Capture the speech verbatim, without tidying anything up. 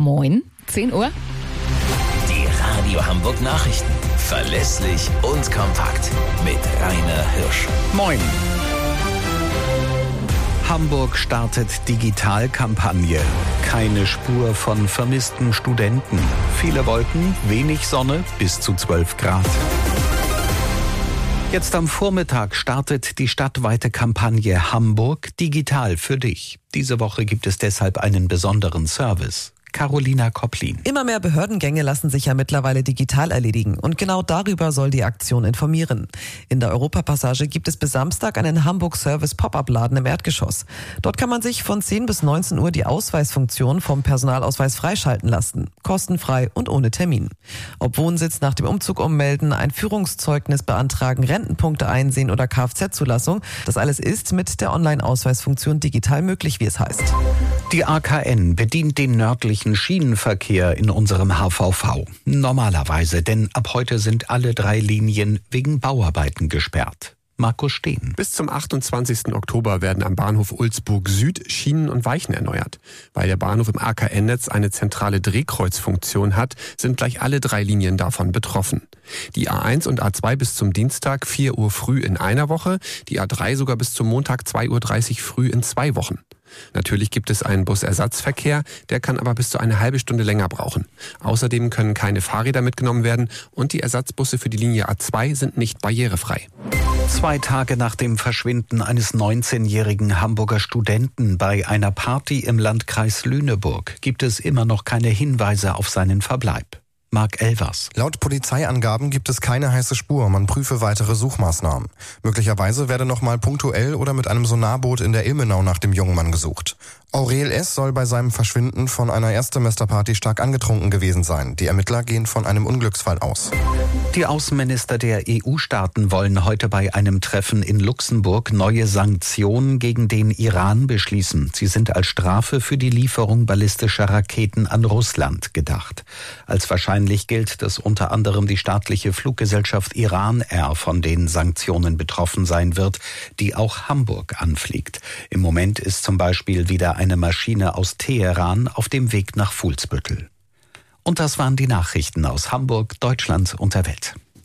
Moin, zehn Uhr. Die Radio Hamburg Nachrichten. Verlässlich und kompakt. Mit Rainer Hirsch. Moin. Hamburg startet Digitalkampagne. Keine Spur von vermissten Studenten. Viele Wolken, wenig Sonne, bis zu zwölf Grad. Jetzt am Vormittag startet die stadtweite Kampagne Hamburg digital für dich. Diese Woche gibt es deshalb einen besonderen Service. Carolina Kopplin. Immer mehr Behördengänge lassen sich ja mittlerweile digital erledigen. Und genau darüber soll die Aktion informieren. In der Europapassage gibt es bis Samstag einen Hamburg-Service-Pop-Up-Laden im Erdgeschoss. Dort kann man sich von zehn bis neunzehn Uhr die Ausweisfunktion vom Personalausweis freischalten lassen. Kostenfrei und ohne Termin. Ob Wohnsitz nach dem Umzug ummelden, ein Führungszeugnis beantragen, Rentenpunkte einsehen oder Kfz-Zulassung. Das alles ist mit der Online-Ausweisfunktion digital möglich, wie es heißt. Die A K N bedient den nördlichen Schienenverkehr in unserem H V V. Normalerweise, denn ab heute sind alle drei Linien wegen Bauarbeiten gesperrt. Markus Steen. Bis zum achtundzwanzigsten Oktober werden am Bahnhof Ulzburg Süd Schienen und Weichen erneuert. Weil der Bahnhof im A K N-Netz eine zentrale Drehkreuzfunktion hat, sind gleich alle drei Linien davon betroffen. Die A eins und A zwei bis zum Dienstag vier Uhr früh in einer Woche, die A drei sogar bis zum Montag zwei Uhr dreißig früh in zwei Wochen. Natürlich gibt es einen Busersatzverkehr, der kann aber bis zu eine halbe Stunde länger brauchen. Außerdem können keine Fahrräder mitgenommen werden und die Ersatzbusse für die Linie A zwei sind nicht barrierefrei. Zwei Tage nach dem Verschwinden eines neunzehnjährigen Hamburger Studenten bei einer Party im Landkreis Lüneburg gibt es immer noch keine Hinweise auf seinen Verbleib. Marc Elvers. Laut Polizeiangaben gibt es keine heiße Spur. Man prüfe weitere Suchmaßnahmen. Möglicherweise werde nochmal punktuell oder mit einem Sonarboot in der Ilmenau nach dem jungen Mann gesucht. Aurel S. soll bei seinem Verschwinden von einer Erstsemesterparty stark angetrunken gewesen sein. Die Ermittler gehen von einem Unglücksfall aus. Die Außenminister der E U-Staaten wollen heute bei einem Treffen in Luxemburg neue Sanktionen gegen den Iran beschließen. Sie sind als Strafe für die Lieferung ballistischer Raketen an Russland gedacht. Als wahrscheinlich gilt, dass unter anderem die staatliche Fluggesellschaft Iran Air von den Sanktionen betroffen sein wird, die auch Hamburg anfliegt. Im Moment ist zum Beispiel wieder eine Maschine aus Teheran auf dem Weg nach Fuhlsbüttel. Und das waren die Nachrichten aus Hamburg, Deutschland und der Welt.